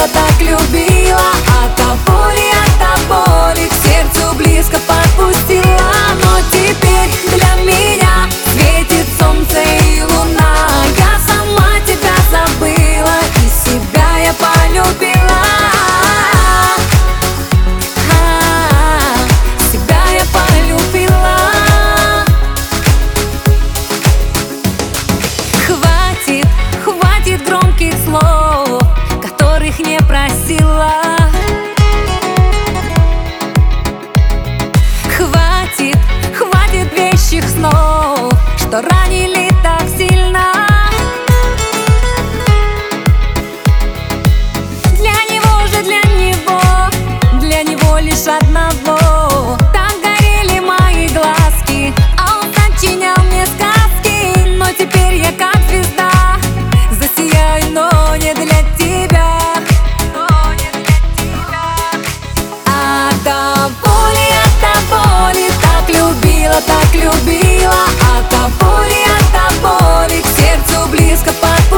любила, так любила. От боли к сердцу близко подпустила. Но теперь для меня светит солнце и луна. Я сама тебя забыла и себя я полюбила. Себя я полюбила. Хватит громких слов, которых не просила. Хватит вещих снов, что ранили так сильно. Для него лишь одного. Так горели мои глазки, а он сочинял мне сказки. Но теперь я как звезда засияю, но не для тебя. От боли так любила, так любила. От боли к сердцу близко подпустила.